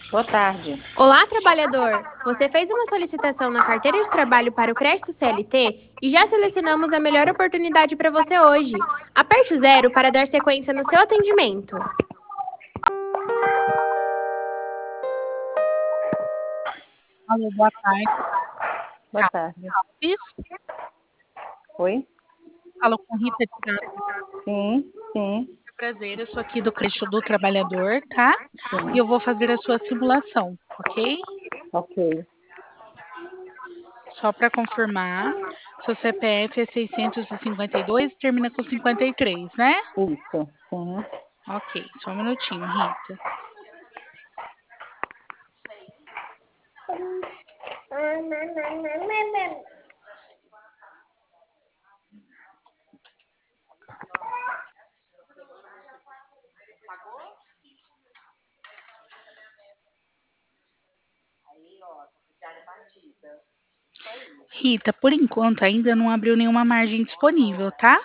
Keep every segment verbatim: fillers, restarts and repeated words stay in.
Boa tarde. Olá, trabalhador! Você fez uma solicitação na carteira de trabalho para o crédito C L T e já selecionamos a melhor oportunidade para você hoje. Aperte o zero para dar sequência no seu atendimento. Alô, boa tarde. Boa tarde. Isso, Oi? falo com Rita de Gato. Sim, sim, Prazer, eu sou aqui do Crédito do Trabalhador, tá? E eu vou fazer a sua simulação, ok? ok. Só para confirmar, seu C P F é seiscentos e cinquenta e dois e termina com cinquenta e três, né? Isso, sim. Ok, só um minutinho, Rita. Rita, por enquanto ainda não abriu nenhuma margem disponível, tá?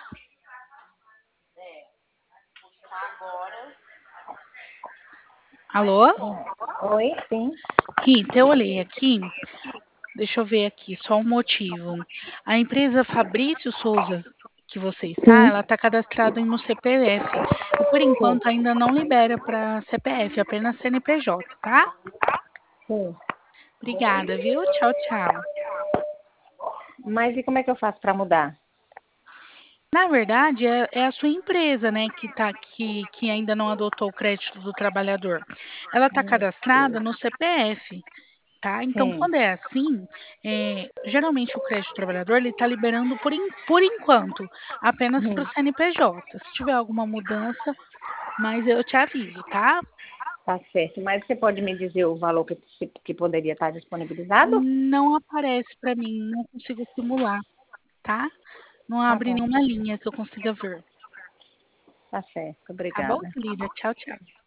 Alô? Oi, sim. Rita, eu olhei aqui, deixa eu ver aqui, só um motivo. A empresa Fabrício Souza, que você está, Sim, ela está cadastrada no C P F. E por sim, enquanto ainda não libera para C P F, apenas C N P J, tá? sim. Obrigada, viu? Tchau, tchau. Mas e como é que eu faço para mudar? Na verdade, é, é a sua empresa, né, que tá que, que ainda não adotou o crédito do trabalhador. Ela está cadastrada no C P F. Tá? Então, Sim. quando é assim, eh, geralmente o crédito do trabalhador ele está liberando por, en- por enquanto apenas para o Hum, C N P J. Se tiver alguma mudança, mas eu te aviso, tá? tá certo. Mas você pode me dizer o valor que, que poderia estar disponibilizado? Não aparece para mim, não consigo simular, tá? Não Tá abre bom, nenhuma linha que eu consiga ver. tá certo. Tá bom, Obrigada. querida? Tchau, tchau.